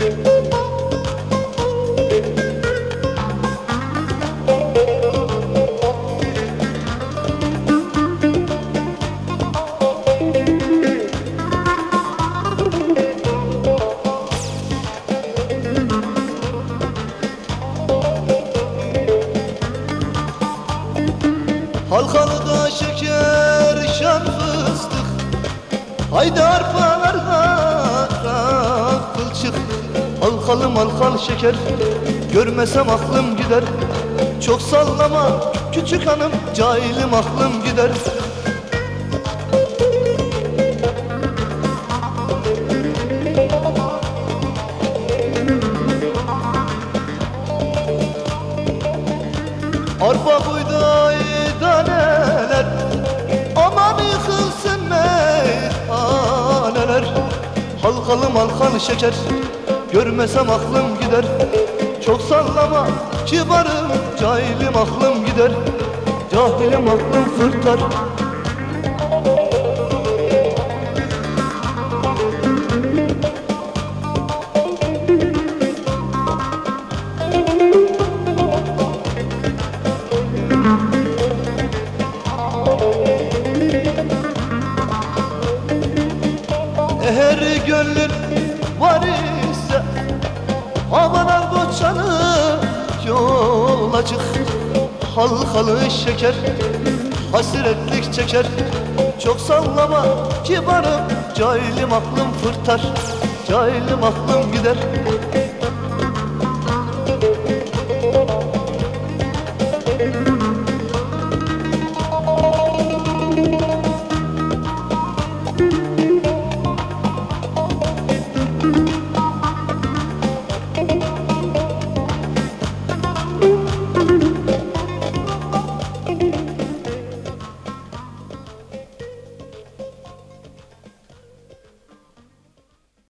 Halkalıda şeker, şan fıstık, haydi arpalarda kılçık. Halkalı malkal şeker, görmesem aklım gider. Çok sallama küçük hanım, cahilim aklım gider. Arpa buğday taneler, aman yıkılsın meyhaneler. Halkalı malkal şeker, görmesem aklım gider. Çok sallama kibarım, cahilim aklım gider. Cahilim aklım fırtar. Eğer gönlün var ise aman al boçanı yola çık. Halkalı şeker hasretlik çeker. Çok sallama kibarım, cahilim aklım fırtar. Cahilim aklım gider.